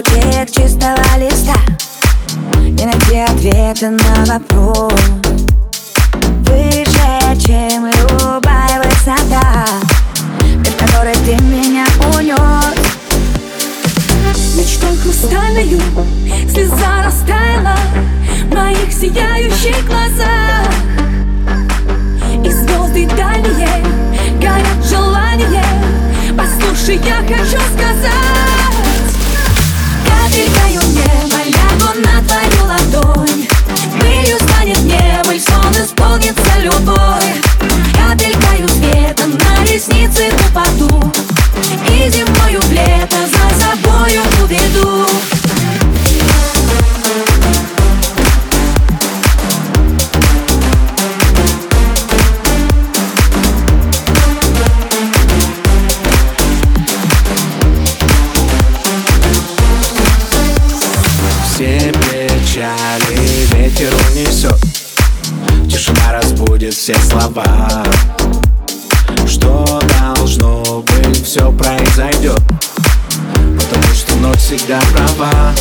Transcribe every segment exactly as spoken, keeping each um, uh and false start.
лучик чистого листа и найти ответы на вопрос выше, чем любая высота, в которой ты меня унес. Мечтой хрустальною слеза растаяла в моих сияющих глазах, и звезды дальние горят желанием. Послушай, я хочу сказать: капелькою неба лягу на твою ладонь, пылью станет небо, сон исполнится любовь. Капелькою света на ресницы упаду, и зимою в лето за собою уведу. Все печали ветер унесет, тишина разбудит все слова. Что должно быть, все произойдет, потому что ночь всегда права.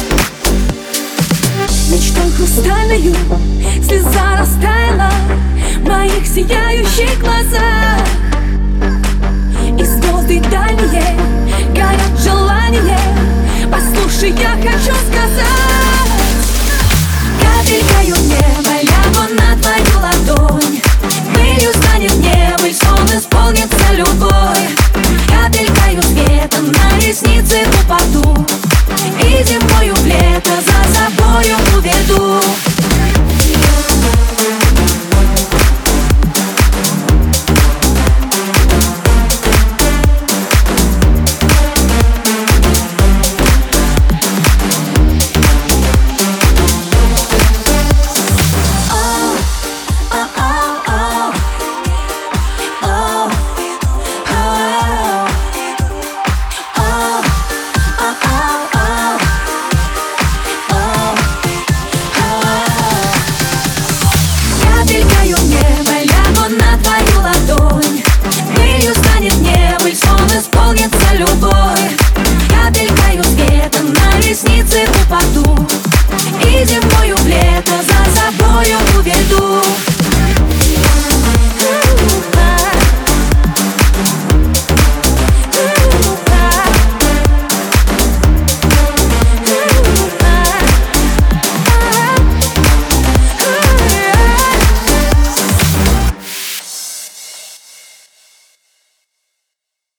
Мечтой хрустальною слеза растаяла в моих сияющих глазах, и звезды дальние горят желанием. Послушай, я хочу сказать: капелькою неба лягу на твою ладонь, пылью станет небо, сон исполнится любовь. Капелькою света на ресницы упаду, и зимою в лето за собою уведу. Капелькою неба лягу на твою ладонь, пылью станет небо, сон исполнится любовь. Капелькою света на ресницы упаду, и зимою в лето за собою уведу.